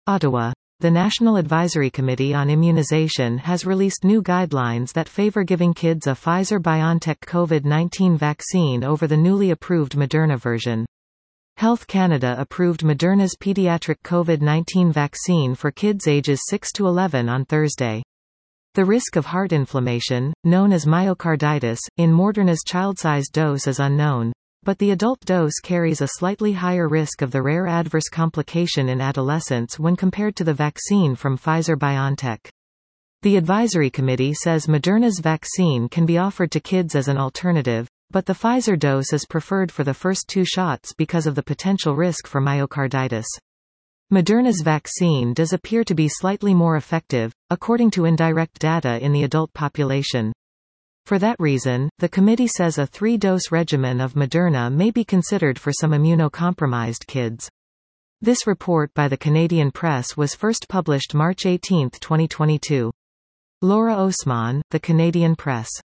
Ottawa. The National Advisory Committee on Immunization has released new guidelines that favor giving kids a Pfizer-BioNTech COVID-19 vaccine over the newly approved Moderna version. Health Canada approved Moderna's pediatric COVID-19 vaccine for kids ages 6 to 11 on Thursday. The risk of heart inflammation, known as myocarditis, in Moderna's child-sized dose is unknown, but the adult dose carries a slightly higher risk of the rare adverse complication in adolescents when compared to the vaccine from Pfizer-BioNTech. The advisory committee says Moderna's vaccine can be offered to kids as an alternative, but the Pfizer dose is preferred for the first 2 shots because of the potential risk for myocarditis. Moderna's vaccine does appear to be slightly more effective, according to indirect data in the adult population. For that reason, the committee says a 3-dose regimen of Moderna may be considered for some immunocompromised kids. This report by the Canadian Press was first published March 18, 2022. Laura Osman, The Canadian Press.